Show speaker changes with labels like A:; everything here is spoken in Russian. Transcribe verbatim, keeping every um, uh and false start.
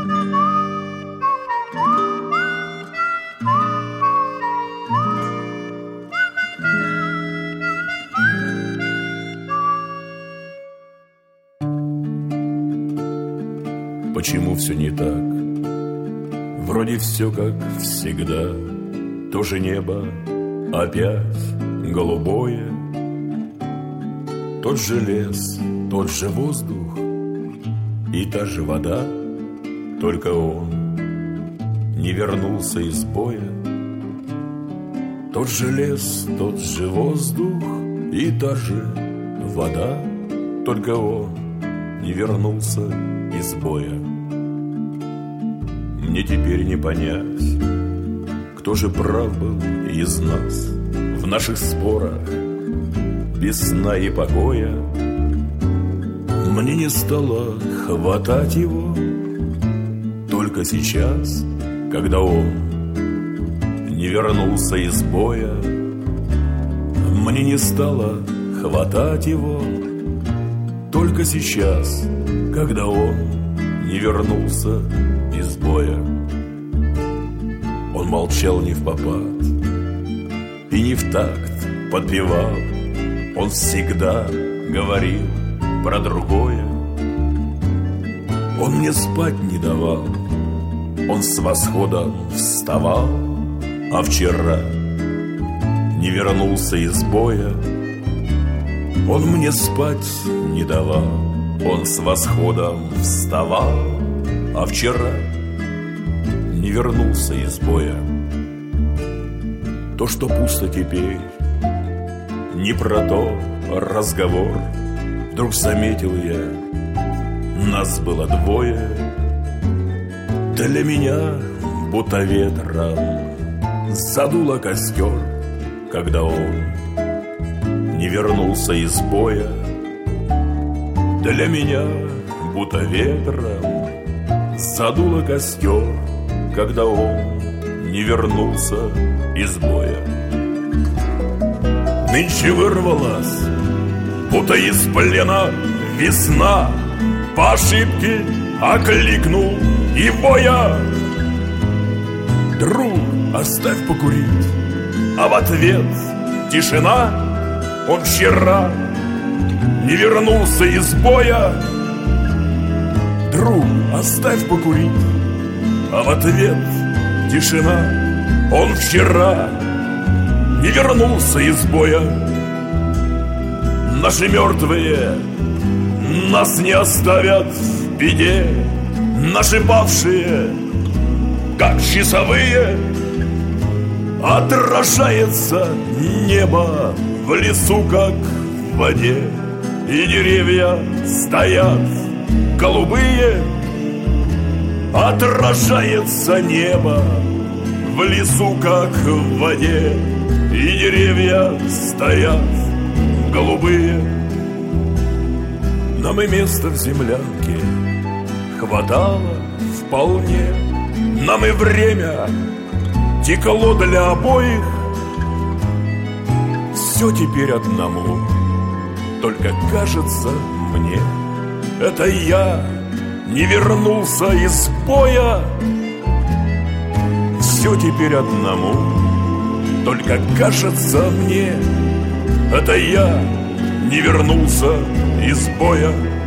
A: Почему все не так? Вроде все как всегда. То же небо опять голубое, тот же лес, тот же воздух и та же вода, только он не вернулся из боя. Тот же лес, тот же воздух и та же вода, только он не вернулся из боя. Мне теперь не понять, кто же прав был из нас в наших спорах без сна и покоя. Мне не стало хватать его только сейчас, когда он не вернулся из боя. Мне не стало хватать его только сейчас, когда он не вернулся из боя. Он молчал не впопад и не в такт подпевал. Он всегда говорил про другое. Он мне спать не давал, он с восходом вставал, а вчера не вернулся из боя. Он мне спать не давал, он с восходом вставал, а вчера не вернулся из боя. То, что пусто теперь, не про то разговор. Вдруг заметил я, нас было двое. Для меня будто ветром задуло костер, когда он не вернулся из боя. Для меня будто ветром задуло костер, когда он не вернулся из боя. Нынче вырвалась, будто из плена весна, по ошибке окликнул его я. Друг, оставь покурить, а в ответ тишина. Он вчера не вернулся из боя. Друг, оставь покурить, а в ответ тишина. Он вчера не вернулся из боя. Наши мертвые нас не оставят в беде. Наши павшие, как часовые, отражается небо в лесу, как в воде. И деревья стоят голубые, отражается небо в лесу, как в воде. И деревья стоят голубые. Нам и места в землянке хватало вполне. Нам и время текло для обоих. Все теперь одному, только кажется мне, это я не вернулся из боя. Все теперь одному, только кажется мне, это я не вернулся из боя.